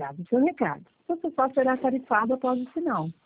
Obrigado. Seu recado. Você só será tarifado após o sinal.